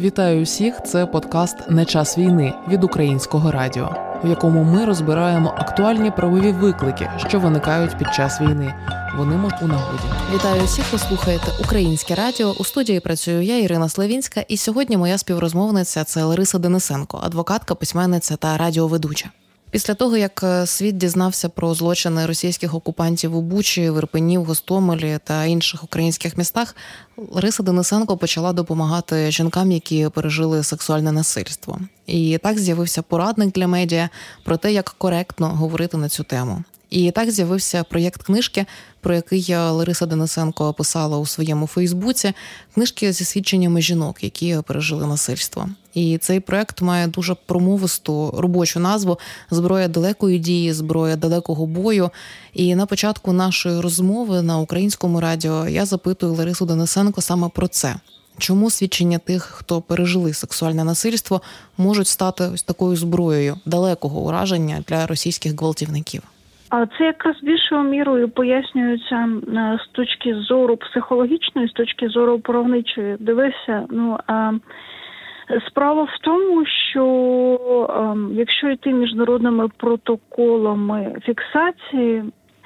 Вітаю усіх, це подкаст «Не час війни» від Українського радіо, в якому ми розбираємо актуальні правові виклики, що виникають під час війни. Вони можуть у нагоді. Вітаю усіх, ви слухаєте Українське радіо. У студії працюю я, Ірина Славінська, і сьогодні моя співрозмовниця – це Лариса Денисенко, адвокатка, письменниця та радіоведуча. Після того, як світ дізнався про злочини російських окупантів у Бучі, в Ірпені, в Гостомелі та інших українських містах, Лариса Денисенко почала допомагати жінкам, які пережили сексуальне насильство. І так з'явився порадник для медіа про те, як коректно говорити на цю тему. І так з'явився проєкт книжки, про який Лариса Денисенко писала у своєму Фейсбуці, книжки зі свідченнями жінок, які пережили насильство. І цей проєкт має дуже промовисту робочу назву «Зброя далекої дії, зброя далекого бою». І на початку нашої розмови на Українському радіо я запитую Ларису Денисенко саме про це. Чому свідчення тих, хто пережили сексуальне насильство, можуть стати ось такою зброєю далекого ураження для російських гвалтівників? А це якраз більшою мірою пояснюється з точки зору психологічної, з точки зору правничої. Дивися, справа в тому, що якщо йти міжнародними протоколами фіксації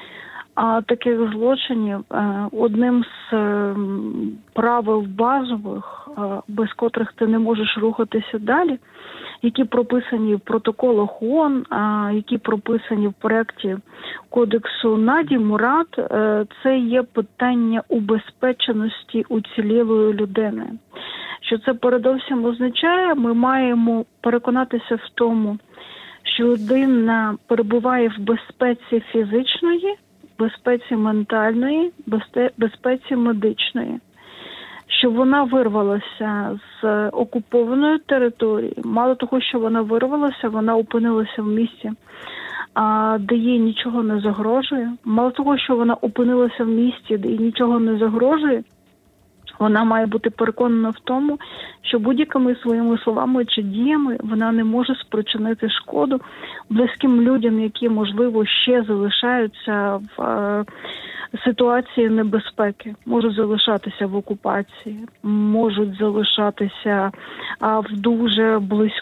таких злочинів, одним з правил базових, без котрих ти не можеш рухатися далі, які прописані в протоколах ООН, які прописані в проєкті Кодексу Наді Мурад, це є питання убезпеченості уцілілої людини. Що це передовсім означає? Ми маємо переконатися в тому, що людина перебуває в безпеці фізичної, безпеці ментальної, безпеці медичної. Що вона вирвалася з окупованої території. Мало того, що вона вирвалася, вона опинилася в місті, де їй нічого не загрожує. Мало того, що вона опинилася в місті, де їй нічого не загрожує, вона має бути переконана в тому, що будь-якими своїми словами чи діями вона не може спричинити шкоду близьким людям, які, можливо, ще залишаються в ситуації небезпеки, можуть залишатися в окупації, можуть залишатися в дуже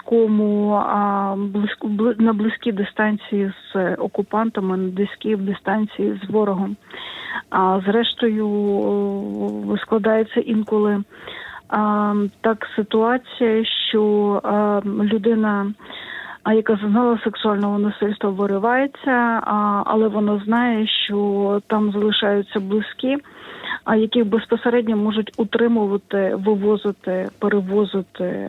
на близькій дистанції з окупантами, на близькій дистанції з ворогом. Зрештою, складається інколи так ситуація, що людина, яка зазнала сексуального насильства, виривається, але вона знає, що там залишаються близькі, яких безпосередньо можуть утримувати, вивозити, перевозити,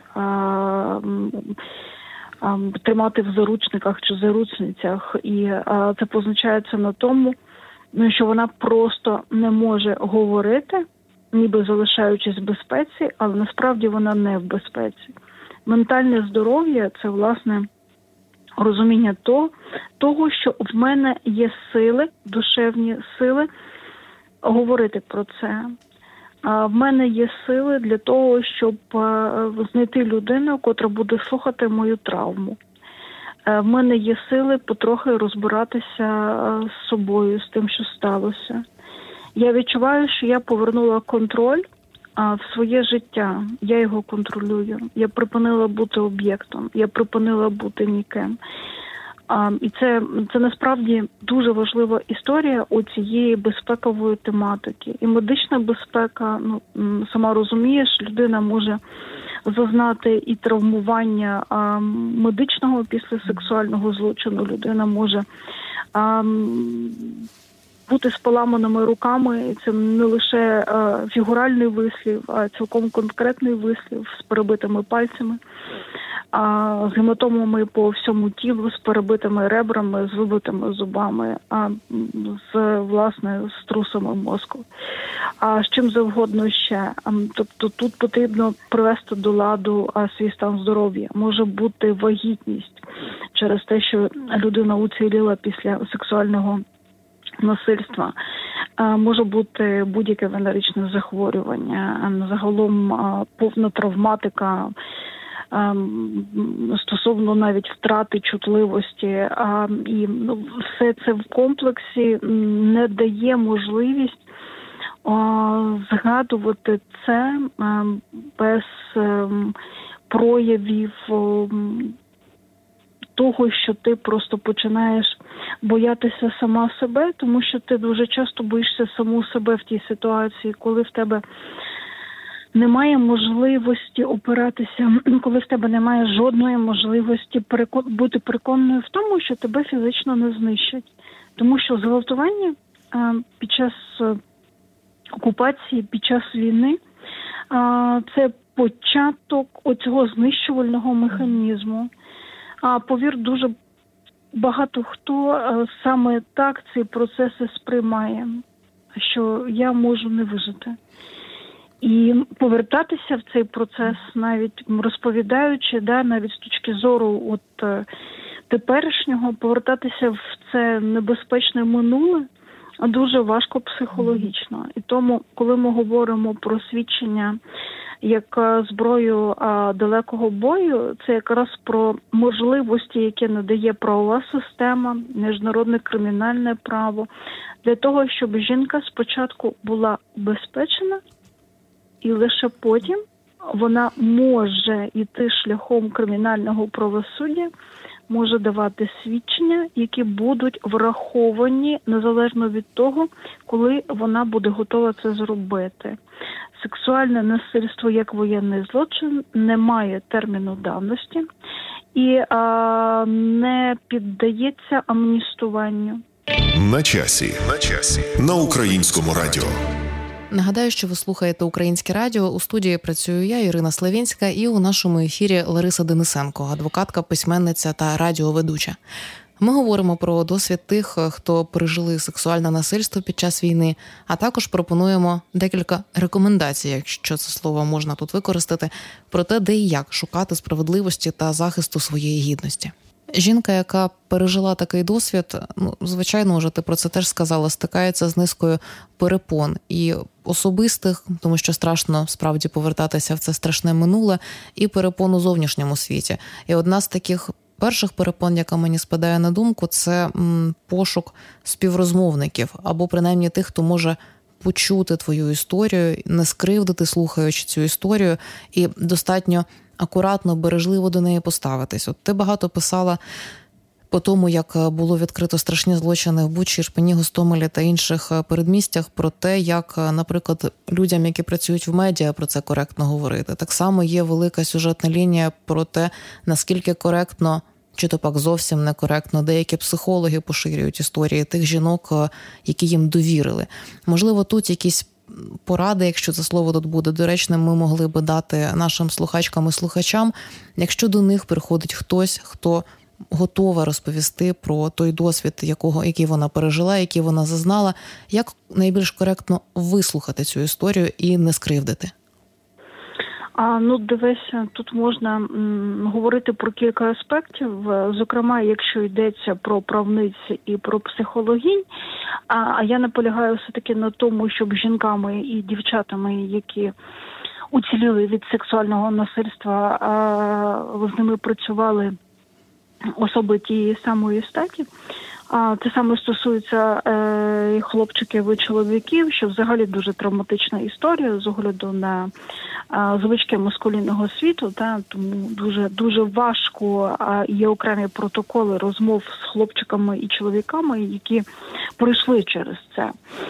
тримати в заручниках чи заручницях. І це позначається на тому, що вона просто не може говорити, ніби залишаючись в безпеці, але насправді вона не в безпеці. Ментальне здоров'я – це, власне, розуміння того, що в мене є сили, душевні сили говорити про це. В мене є сили для того, щоб знайти людину, котра буде слухати мою травму. В мене є сили потрохи розбиратися з собою, з тим, що сталося. Я відчуваю, що я повернула контроль в своє життя. Я його контролюю. Я припинила бути об'єктом. Я припинила бути ніким. І це насправді дуже важлива історія у цієї безпекової тематики. І медична безпека, сама розумієш, людина може зазнати і травмування медичного після сексуального злочину. Людина може бути з поламаними руками. Це не лише фігуральний вислів, а цілком конкретний вислів з перебитими пальцями, з гематомами по всьому тілу, з перебитими ребрами, з вибитими зубами, з трусами мозку. З чим завгодно ще. Тобто тут потрібно привести до ладу свій стан здоров'я. Може бути вагітність через те, що людина уціліла після сексуального насильства. Може бути будь-яке венеричне захворювання, загалом повна травматика, стосовно навіть втрати чутливості. І все це в комплексі не дає можливість згадувати це без проявів того, що ти просто починаєш боятися сама себе, тому що ти дуже часто боїшся саму себе в тій ситуації, коли в тебе немає можливості опиратися, коли в тебе немає жодної можливості бути переконаною в тому, що тебе фізично не знищать. Тому що зґвалтування під час окупації, під час війни це початок оцього знищувального механізму. Повір, дуже багато хто саме так ці процеси сприймає, що я можу не вижити. І повертатися в цей процес, навіть розповідаючи, навіть з точки зору теперішнього, повертатися в це небезпечне минуле дуже важко психологічно. І тому, коли ми говоримо про свідчення як зброю далекого бою, це якраз про можливості, які надає правова система, міжнародне кримінальне право, для того, щоб жінка спочатку була убезпечена, і лише потім вона може йти шляхом кримінального правосуддя, може давати свідчення, які будуть враховані незалежно від того, коли вона буде готова це зробити. Сексуальне насильство як воєнний злочин не має терміну давності і не піддається амністуванню. На часі. На Українському радіо. Нагадаю, що ви слухаєте Українське радіо. У студії працюю я, Ірина Славінська, і у нашому ефірі Лариса Денисенко, адвокатка, письменниця та радіоведуча. Ми говоримо про досвід тих, хто пережили сексуальне насильство під час війни, а також пропонуємо декілька рекомендацій, якщо це слово можна тут використати, про те, де і як шукати справедливості та захисту своєї гідності. Жінка, яка пережила такий досвід, звичайно, вже ти про це теж сказала, стикається з низкою перепон і особистих, тому що страшно справді повертатися в це страшне минуле, і перепон у зовнішньому світі. І одна з таких перших перепон, яка мені спадає на думку, це пошук співрозмовників, або принаймні тих, хто може почути твою історію, не скривдити, слухаючи цю історію, і достатньо акуратно, бережливо до неї поставитись. От ти багато писала по тому, як було відкрито страшні злочини в Бучі, Ірпені, Гостомелі та інших передмістях, про те, як, наприклад, людям, які працюють в медіа, про це коректно говорити. Так само є велика сюжетна лінія про те, наскільки коректно, чи то пак зовсім некоректно, деякі психологи поширюють історії тих жінок, які їм довірили. Можливо, тут якісь поради, якщо це слово тут буде доречним, ми могли би дати нашим слухачкам і слухачам, якщо до них приходить хтось, хто готова розповісти про той досвід, який вона пережила, який вона зазнала, як найбільш коректно вислухати цю історію і не скривдити? Дивись, тут можна говорити про кілька аспектів, зокрема, якщо йдеться про правниць і про психологінь, а я наполягаю все-таки на тому, щоб жінками і дівчатами, які уціліли від сексуального насильства, з ними працювали особи тієї самої статі. Це саме стосується і хлопчиків, і чоловіків, що взагалі дуже травматична історія з огляду на звички маскулінного світу, тому дуже важко, є окремі протоколи розмов з хлопчиками і чоловіками, які пройшли через це.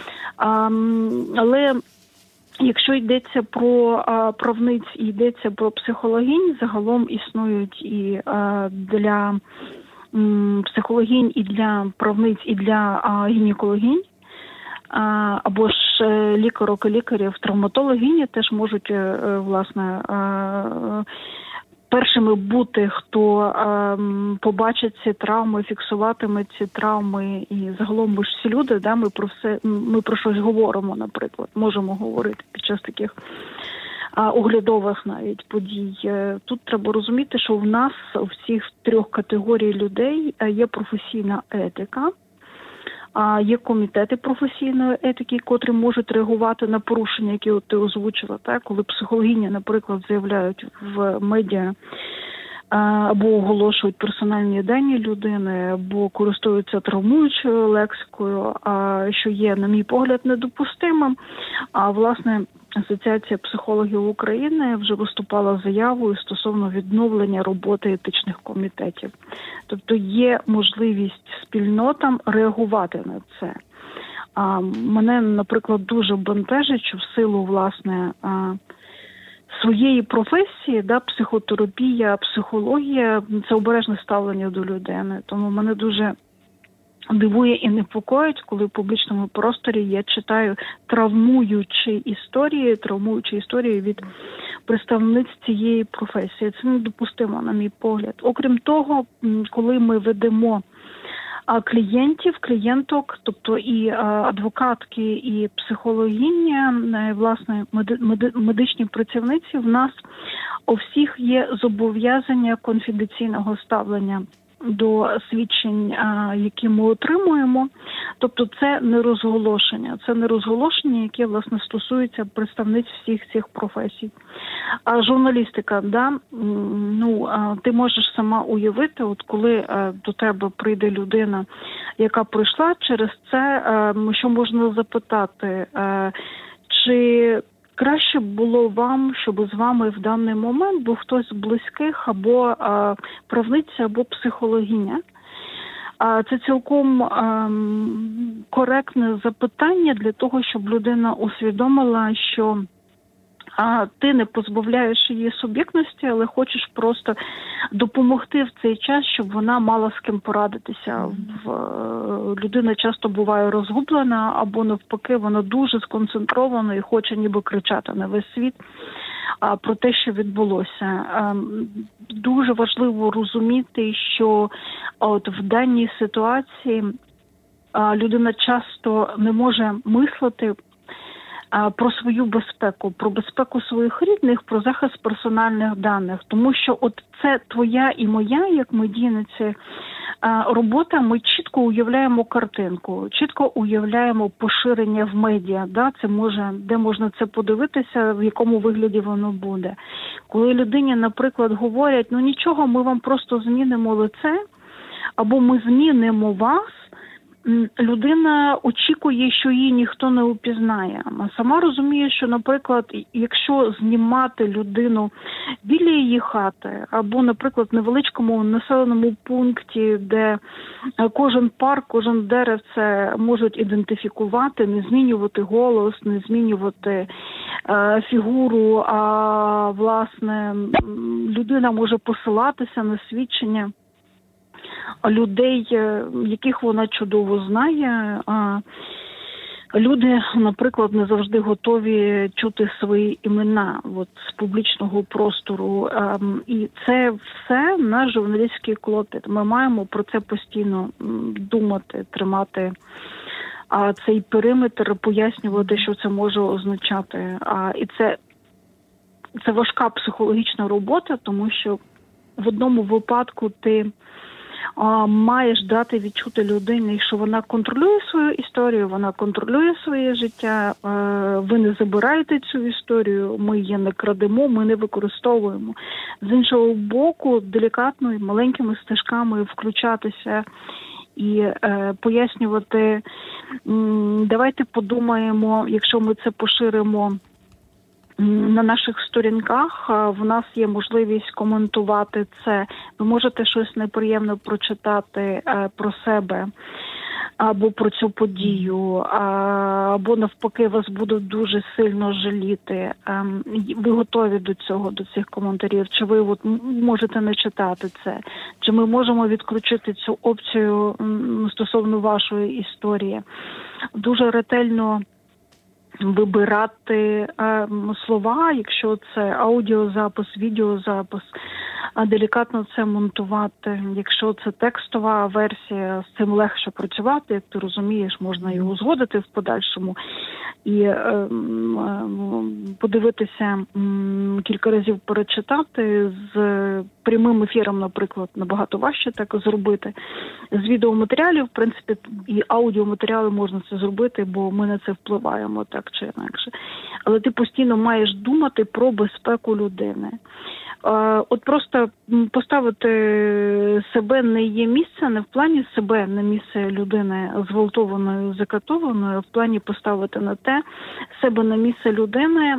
Але якщо йдеться про правниць і йдеться про психологінь, загалом існують і для психологінь, і для правниць, і для гінекологінь, або ж лікарок і лікарів, травматологині теж можуть, власне, першими бути, хто побачить ці травми, фіксуватиме ці травми, і загалом ми ж всі люди, ми про щось говоримо, наприклад, можемо говорити під час таких оглядових навіть подій. Тут треба розуміти, що в нас, у цих трьох категорій людей, є професійна етика, є комітети професійної етики, котрі можуть реагувати на порушення, які ти озвучила, коли психологині, наприклад, заявляють в медіа або оголошують персональні дані людини, або користуються травмуючою лексикою, що є, на мій погляд, недопустимим. А, власне, Асоціація психологів України вже виступала з заявою стосовно відновлення роботи етичних комітетів. Тобто є можливість спільнотам реагувати на це. Мене, наприклад, дуже бентежить, що в силу, власне, своєї професії, психотерапія, психологія – це обережне ставлення до людини. Тому мене дуже дивує і непокоїть, коли в публічному просторі я читаю травмуючі історії від представниць цієї професії. Це недопустимо, на мій погляд. Окрім того, коли ми ведемо клієнток, тобто і адвокатки, і психологині, власне, медичні працівниці, в нас у всіх є зобов'язання конфіденційного ставлення до свідчень, які ми отримуємо. Тобто це не розголошення, яке, власне, стосується представниць всіх цих професій. А журналістика, ти можеш сама уявити, от коли до тебе прийде людина, яка пройшла через це, що можна запитати, чи краще б було вам, щоб з вами в даний момент був хтось з близьких, або правниця, або психологиня. Це цілком коректне запитання для того, щоб людина усвідомила, що ти не позбавляєш її суб'єктності, але хочеш просто допомогти в цей час, щоб вона мала з ким порадитися. Людина часто буває розгублена, або навпаки, вона дуже сконцентрована і хоче ніби кричати на весь світ про те, що відбулося. Дуже важливо розуміти, що от в даній ситуації людина часто не може мислити про свою безпеку, про безпеку своїх рідних, про захист персональних даних. Тому що от це твоя і моя, як медійниці, робота, ми чітко уявляємо картинку, чітко уявляємо поширення в медіа, де можна це подивитися, в якому вигляді воно буде. Коли людині, наприклад, говорять, нічого, ми вам просто змінимо лице, або ми змінимо вас, людина очікує, що її ніхто не упізнає. Сама розуміє, що, наприклад, якщо знімати людину біля її хати, або, наприклад, в невеличкому населеному пункті, де кожен парк, кожен деревце можуть ідентифікувати, не змінювати голос, не змінювати фігуру, а, власне, людина може посилатися на свідчення людей, яких вона чудово знає. Люди, наприклад, не завжди готові чути свої імена з публічного простору. І це все наш журналістський клопіт. Ми маємо про це постійно думати, тримати цей периметр, пояснювати, що це може означати. І це важка психологічна робота, тому що в одному випадку ти маєш дати відчути людині, що вона контролює свою історію, вона контролює своє життя, ви не забираєте цю історію, ми її не крадемо, ми не використовуємо. З іншого боку, делікатно і маленькими стежками включатися і пояснювати, давайте подумаємо, якщо ми це поширимо на наших сторінках, в нас є можливість коментувати це. Ви можете щось неприємне прочитати про себе або про цю подію, або навпаки вас будуть дуже сильно жаліти. Ви готові до цього, до цих коментарів? Чи ви можете не читати це? Чи ми можемо відключити цю опцію стосовно вашої історії? Дуже ретельно вибирати слова, якщо це аудіозапис, відеозапис, делікатно це монтувати. Якщо це текстова версія, з цим легше працювати, як ти розумієш, можна його узгодити в подальшому і подивитися, кілька разів перечитати. З прямим ефіром, наприклад, набагато важче так зробити. З відеоматеріалів, в принципі, і аудіоматеріали можна це зробити, бо ми на це впливаємо так чи інакше. Але ти постійно маєш думати про безпеку людини. От просто поставити себе на її місце, не в плані себе на місце людини зґвалтованої, закатованої, а в плані поставити на те себе на місце людини,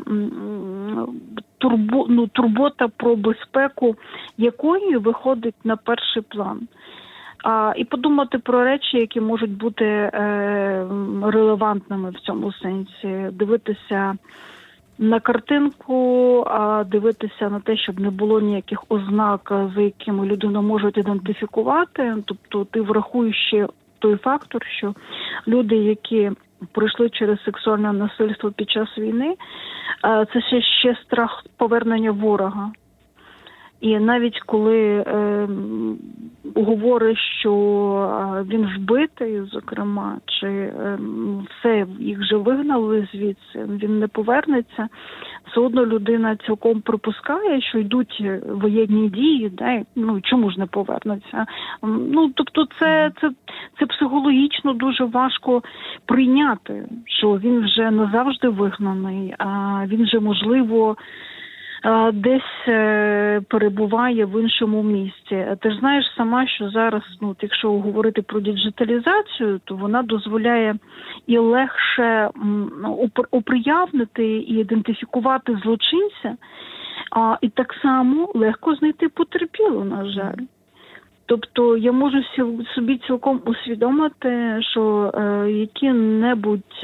турбота про безпеку якої виходить на перший план. І подумати про речі, які можуть бути релевантними в цьому сенсі. Дивитися на картинку, дивитися на те, щоб не було ніяких ознак, за якими людину можуть ідентифікувати. Тобто ти врахуєш ще той фактор, що люди, які пройшли через сексуальне насильство під час війни, це ще страх повернення ворога. І навіть коли говорить, що він вбитий, зокрема, чи все, їх вже вигнали звідси, він не повернеться, все одно людина цілком припускає, що йдуть воєнні дії, да, чому ж не повернеться? Тобто це психологічно дуже важко прийняти, що він вже назавжди вигнаний, а він вже, можливо, десь перебуває в іншому місці. Ти ж знаєш сама, що зараз, якщо говорити про діджиталізацію, то вона дозволяє і легше оприявнити і ідентифікувати злочинця, і так само легко знайти потерпілу, на жаль. Тобто я можу собі цілком усвідомити, що які-небудь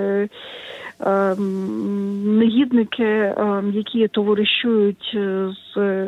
негідники, які товаришують з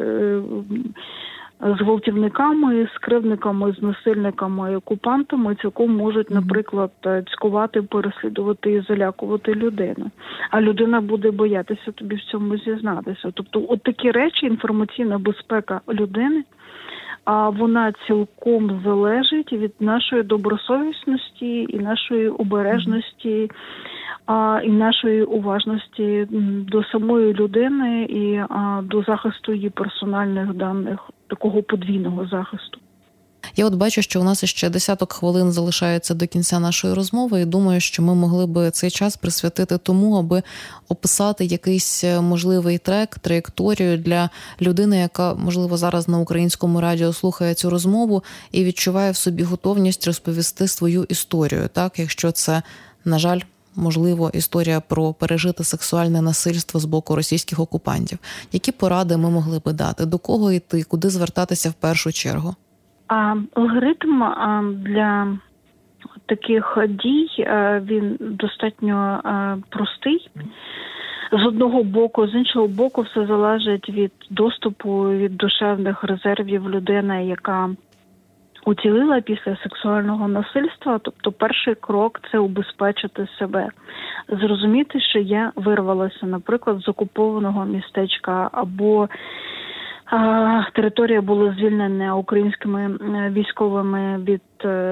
гвалтівниками, з кривдниками, з насильниками, окупантами, цілком можуть, наприклад, цькувати, переслідувати і залякувати людину. А людина буде боятися тобі в цьому зізнатися. Тобто от такі речі, інформаційна безпека людини, вона цілком залежить від нашої добросовісності і нашої обережності, і нашої уважності до самої людини і до захисту її персональних даних, такого подвійного захисту. Я от бачу, що у нас ще 10 хвилин залишається до кінця нашої розмови, і думаю, що ми могли би цей час присвятити тому, аби описати якийсь можливий трек, траєкторію для людини, яка, можливо, зараз на Українському радіо слухає цю розмову і відчуває в собі готовність розповісти свою історію, так, якщо це, на жаль, можливо, історія про пережите сексуальне насильство з боку російських окупантів. Які поради ми могли би дати? До кого йти? Куди звертатися в першу чергу? Алгоритм для таких дій, він достатньо простий. З одного боку, з іншого боку, все залежить від доступу, від душевних резервів людини, яка уцілила після сексуального насильства. Тобто перший крок – це убезпечити себе. Зрозуміти, що я вирвалася, наприклад, з окупованого містечка, або територія була звільнена українськими військовими від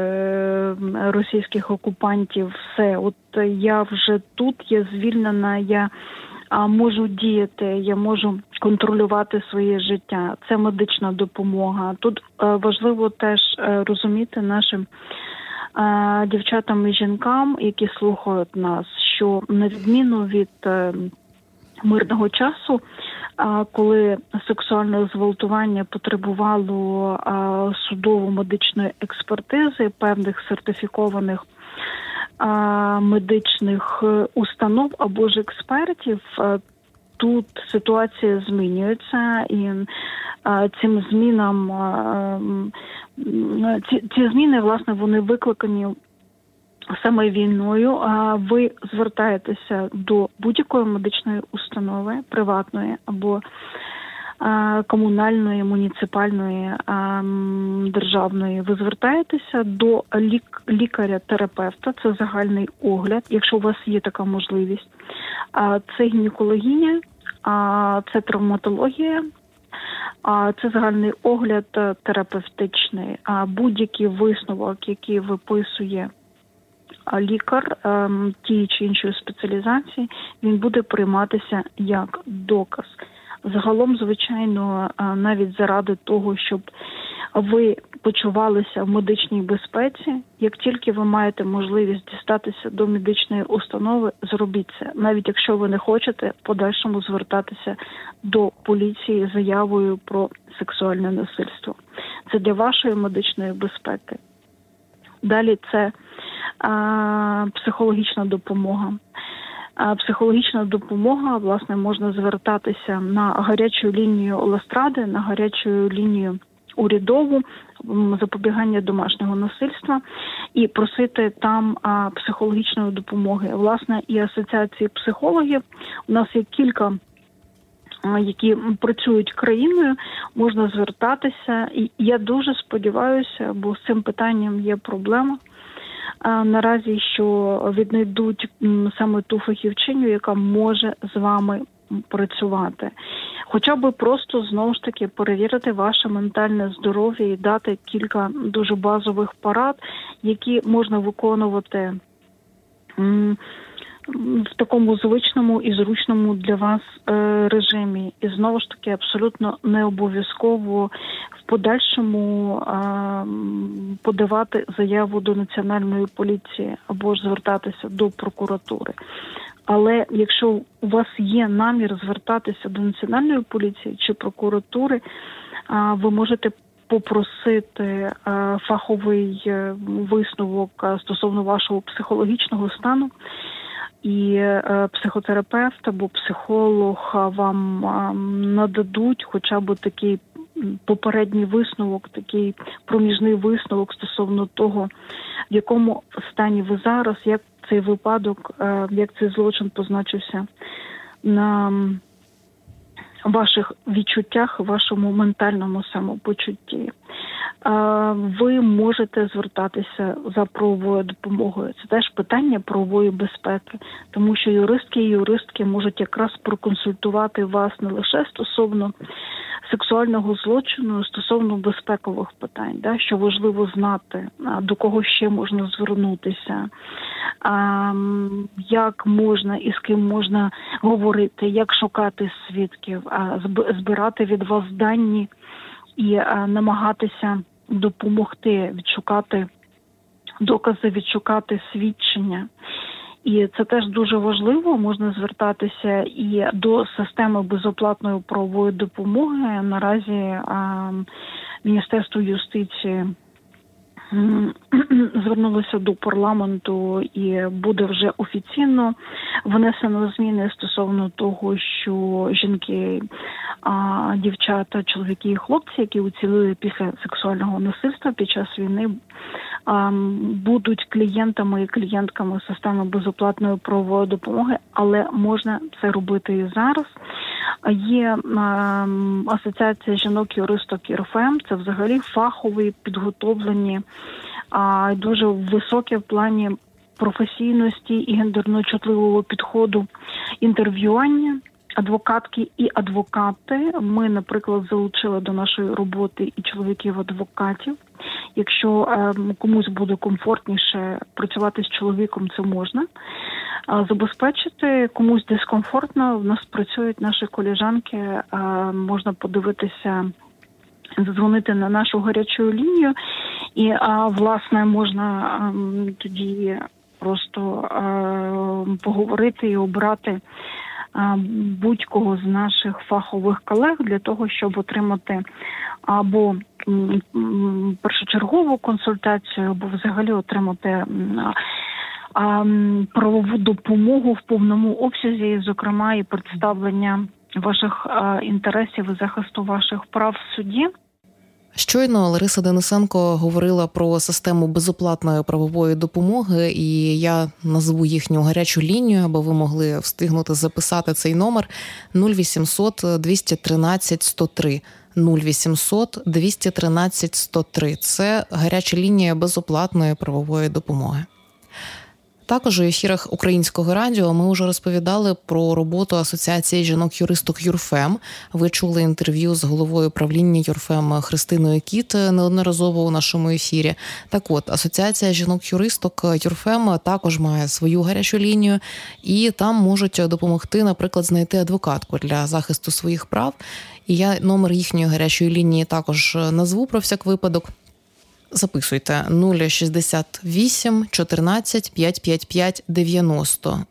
російських окупантів. Все, от я вже тут, я звільнена, я можу діяти, я можу контролювати своє життя. Це медична допомога. Тут важливо теж розуміти нашим дівчатам і жінкам, які слухають нас, що на відміну від мирного часу, коли сексуальне зґвалтування потребувало судово-медичної експертизи, певних сертифікованих медичних установ або ж експертів, тут ситуація змінюється, і цим змінам ці зміни, власне, вони викликані саме війною. Ви звертаєтеся до будь-якої медичної установи, приватної або комунальної, муніципальної, державної. Ви звертаєтеся до лікаря-терапевта, це загальний огляд, якщо у вас є така можливість. Це гінекологиня, це травматологія, це загальний огляд терапевтичний. Будь-який висновок, який виписує лікар тієї чи іншої спеціалізації, він буде прийматися як доказ. Загалом, звичайно, навіть заради того, щоб ви почувалися в медичній безпеці. Як тільки ви маєте можливість дістатися до медичної установи, зробіть це. Навіть якщо ви не хочете в подальшому звертатися до поліції з заявою про сексуальне насильство. Це для вашої медичної безпеки. Далі це психологічна допомога. Психологічна допомога, власне, можна звертатися на гарячу лінію Оластради, на гарячу лінію урядову запобігання домашнього насильства і просити там психологічної допомоги. Власне, і асоціації психологів, у нас є кілька, які працюють країною, можна звертатися. І я дуже сподіваюся, бо з цим питанням є проблема, наразі, що віднайдуть саме ту фахівчиню, яка може з вами працювати. Хоча б просто, знову ж таки, перевірити ваше ментальне здоров'я і дати кілька дуже базових порад, які можна виконувати в такому звичному і зручному для вас режимі. І знову ж таки, абсолютно не обов'язково в подальшому подавати заяву до Національної поліції або ж звертатися до прокуратури. Але якщо у вас є намір звертатися до Національної поліції чи прокуратури, ви можете попросити фаховий висновок стосовно вашого психологічного стану, і психотерапевт або психолог вам нададуть хоча б такий попередній висновок, такий проміжний висновок стосовно того, в якому стані ви зараз, як цей випадок, як цей злочин позначився на ваших відчуттях, вашому ментальному самопочутті. Ви можете звертатися за правовою допомогою. Це теж питання правової безпеки, тому що юристки і юристки можуть якраз проконсультувати вас не лише стосовно сексуального злочину, стосовно безпекових питань, що важливо знати, до кого ще можна звернутися, як можна і з ким можна говорити, як шукати свідків, збирати від вас дані і намагатися допомогти відшукати докази, відшукати свідчення. І це теж дуже важливо, можна звертатися і до системи безоплатної правової допомоги. Наразі Міністерство юстиції звернулося до парламенту і буде вже офіційно внесено зміни стосовно того, що жінки, дівчата, чоловіки і хлопці, які уцілили після сексуального насильства під час війни, будуть клієнтами і клієнтками системи безоплатної правової допомоги, але можна це робити і зараз. Є асоціація жінок-юристок РФМ, це взагалі фахові, підготовлені, дуже високі в плані професійності і гендерно-чутливого підходу інтерв'ювання, адвокатки і адвокати. Ми, наприклад, залучили до нашої роботи і чоловіків-адвокатів. Якщо комусь буде комфортніше працювати з чоловіком, це можна. Забезпечити комусь дискомфортно, в нас працюють наші колежанки, можна подивитися, задзвонити на нашу гарячу лінію і, власне, можна тоді просто поговорити і обрати будь-кого з наших фахових колег для того, щоб отримати або першочергову консультацію, або взагалі отримати правову допомогу в повному обсязі, зокрема і представлення ваших інтересів і захисту ваших прав в суді. Щойно Лариса Денисенко говорила про систему безоплатної правової допомоги, і я назву їхню гарячу лінію, аби ви могли встигнути записати цей номер 0800 213 103. 0800 213 103. Це гаряча лінія безоплатної правової допомоги. Також у ефірах Українського радіо ми вже розповідали про роботу Асоціації жінок-юристок ЮРФЕМ. Ви чули інтерв'ю з головою правління ЮРФЕМ Христиною Кіт неодноразово у нашому ефірі. Так от, Асоціація жінок-юристок ЮРФЕМ також має свою гарячу лінію, і там можуть допомогти, наприклад, знайти адвокатку для захисту своїх прав. І я номер їхньої гарячої лінії також назву про всяк випадок. Записуйте 068 14 555 90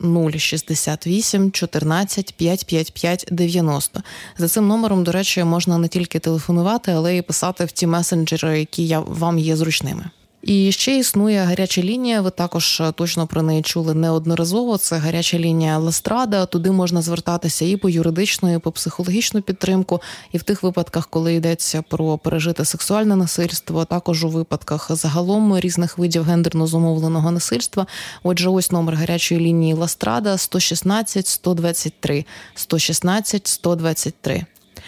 068 14 555 90. За цим номером, до речі, можна не тільки телефонувати, але й писати в ті месенджери, які вам є зручними. І ще існує гаряча лінія, ви також точно про неї чули неодноразово, це гаряча лінія Ластрада, туди можна звертатися і по юридичну, і по психологічну підтримку, і в тих випадках, коли йдеться про пережите сексуальне насильство, також у випадках загалом різних видів гендерно зумовленого насильства. Отже, ось номер гарячої лінії Ластрада 116 123, 116 123.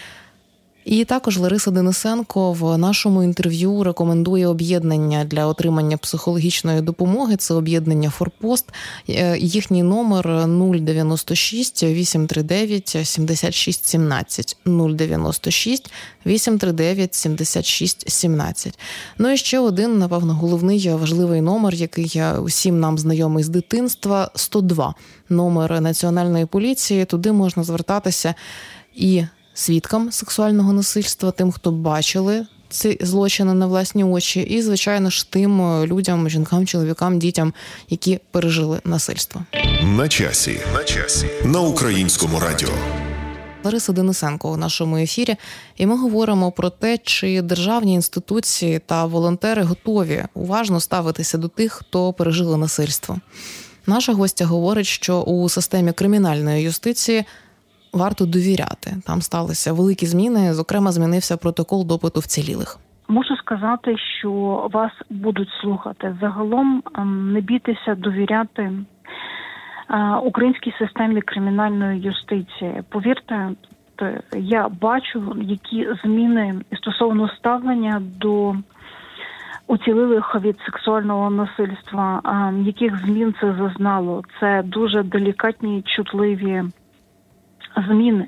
І також Лариса Денисенко в нашому інтерв'ю рекомендує об'єднання для отримання психологічної допомоги. Це об'єднання «Форпост». Їхній номер 096 839 76 17. 096 839 76 17. Ну і ще один, напевно, головний важливий номер, який усім нам знайомий з дитинства – 102. Номер Національної поліції. Туди можна звертатися і свідкам сексуального насильства, тим, хто бачили ці злочини на власні очі, і, звичайно ж, тим людям, жінкам, чоловікам, дітям, які пережили насильство. На часі. На Українському радіо. Лариса Денисенко у нашому ефірі, і ми говоримо про те, чи державні інституції та волонтери готові уважно ставитися до тих, хто пережили насильство. Наша гостя говорить, що у системі кримінальної юстиції варто довіряти. Там сталися великі зміни, зокрема, змінився протокол допиту вцілілих. Можу сказати, що вас будуть слухати. Загалом не бійтеся довіряти українській системі кримінальної юстиції. Повірте, я бачу, які зміни стосовно ставлення до уцілілих від сексуального насильства, яких змін це зазнало. Це дуже делікатні і чутливі зміни.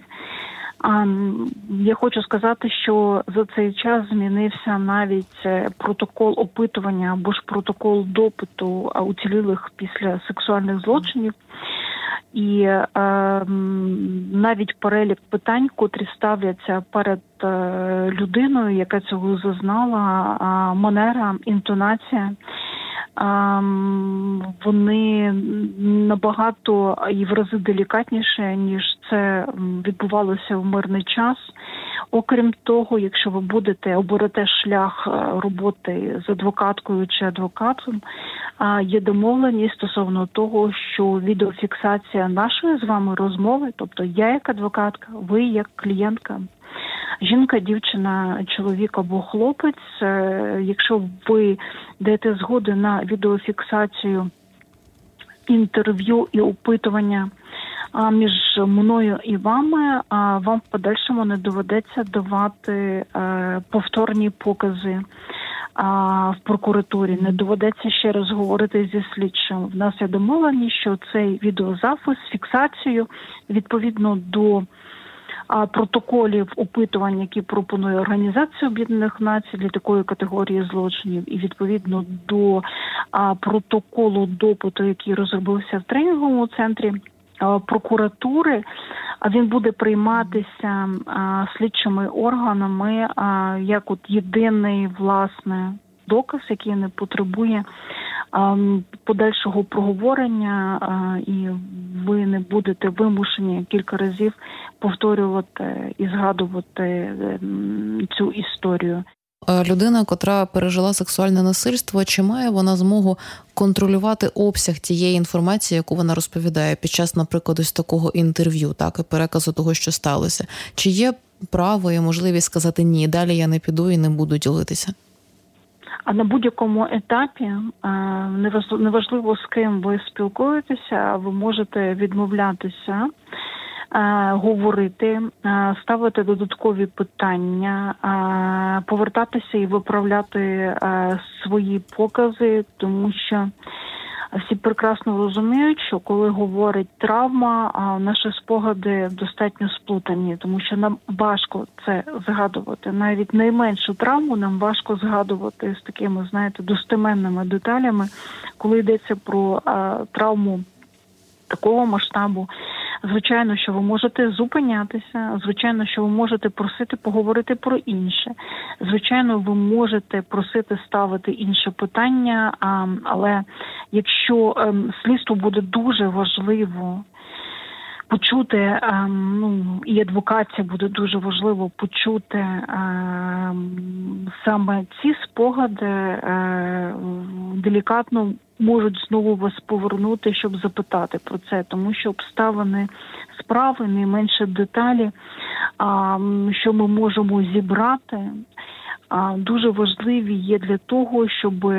Я хочу сказати, що за цей час змінився навіть протокол опитування або ж протокол допиту уцілілих після сексуальних злочинів. І навіть перелік питань, котрі ставляться перед людиною, яка цього зазнала, манера, інтонація, вони набагато і в рази делікатніше, ніж це відбувалося в мирний час. Окрім того, якщо ви оберете шлях роботи з адвокаткою чи адвокатом, є домовленість стосовно того, що відеофіксація нашої з вами розмови, тобто я як адвокатка, ви як клієнтка, жінка, дівчина, чоловік або хлопець, якщо ви даєте згоду на відеофіксацію інтерв'ю і опитування між мною і вами, вам в подальшому не доведеться давати повторні покази в прокуратурі, не доведеться ще раз говорити зі слідчим. В нас є домовленість, що цей відеозапис, фіксацію відповідно до протоколів опитувань, які пропонує Організація Об'єднаних Націй для такої категорії злочинів, і відповідно до протоколу допиту, який розробився в тренінговому центрі прокуратури, він буде прийматися слідчими органами як от єдиний, власне, доказ, який не потребує подальшого проговорення, і ви не будете вимушені кілька разів повторювати і згадувати цю історію. Людина, котра пережила сексуальне насильство, чи має вона змогу контролювати обсяг тієї інформації, яку вона розповідає під час, наприклад, ось такого інтерв'ю, так, і переказу того, що сталося? Чи є право і можливість сказати «ні, далі я не піду і не буду ділитися»? А на будь-якому етапі, неважливо з ким ви спілкуєтеся, ви можете відмовлятися, говорити, ставити додаткові питання, повертатися і виправляти свої покази, тому що всі прекрасно розуміють, що коли говорить травма, наші спогади достатньо сплутані, тому що нам важко це згадувати. Навіть найменшу травму нам важко згадувати з такими, знаєте, достеменними деталями, коли йдеться про травму такого масштабу, Звичайно, що ви можете зупинятися, звичайно, що ви можете просити поговорити про інше. Звичайно, ви можете просити ставити інше питання, але якщо слідству буде дуже важливо почути, і адвокація буде дуже важливо почути саме ці спогади, делікатно можуть знову вас повернути, щоб запитати про це, тому що обставини справи, найменше деталі, що ми можемо зібрати, дуже важливі є для того, щоб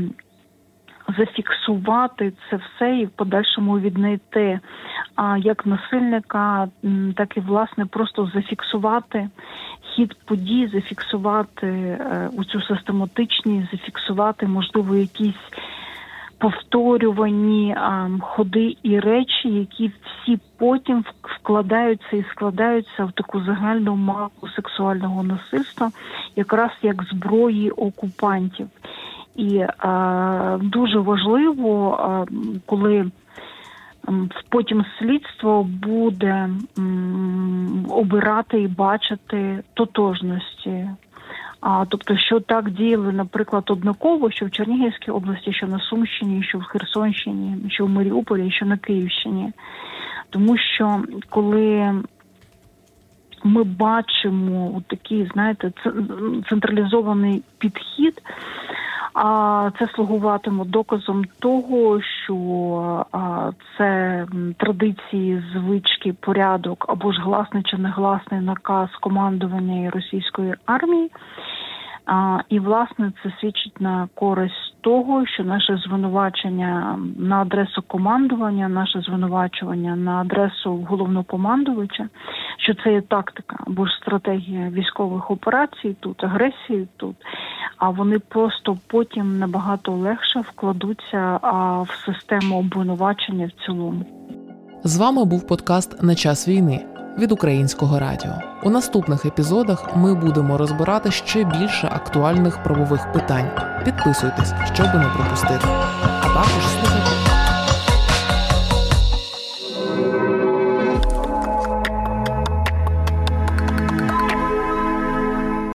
зафіксувати це все і в подальшому віднайти як насильника, так і, власне, просто зафіксувати хід подій, зафіксувати оцю систематичність, зафіксувати, можливо, якісь повторювані ходи і речі, які всі потім вкладаються і складаються в таку загальну мапу сексуального насильства, якраз як зброї окупантів. І дуже важливо, коли потім слідство буде обирати і бачити тотожності. Тобто, що так діяли, наприклад, однаково, що в Чернігівській області, що на Сумщині, що в Херсонщині, що в Маріуполі, що на Київщині. Тому що, коли ми бачимо такий, знаєте, централізований підхід, це слугуватиме доказом того, що це традиції, звички, порядок або ж гласний чи негласний наказ командування російської армії. І, власне, це свідчить на користь того, що наше звинувачення на адресу командування, наше звинувачування на адресу головнокомандувача, що це є тактика або ж стратегія військових операцій тут, агресії тут, а вони просто потім набагато легше вкладуться в систему обвинувачення в цілому. З вами був подкаст «На час війни» від Українського радіо. У наступних епізодах ми будемо розбирати ще більше актуальних правових питань. Підписуйтесь, щоб не пропустити. А також слухайте